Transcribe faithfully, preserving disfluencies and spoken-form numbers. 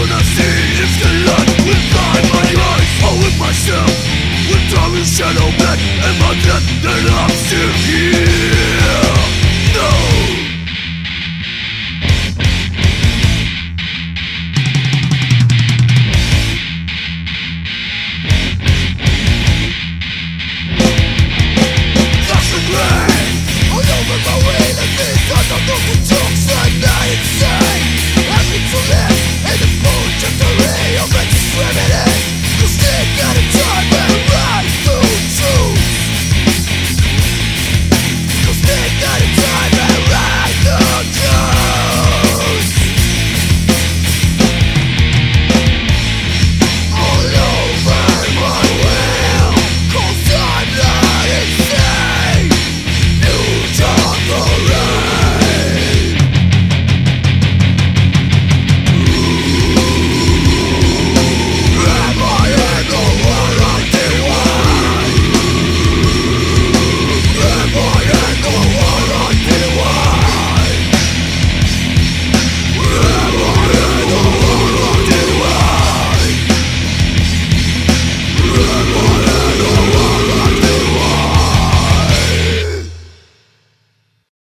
wanna see if the light will blind my eyes. All with myself, with time will shadow back, and my death that I'm still here.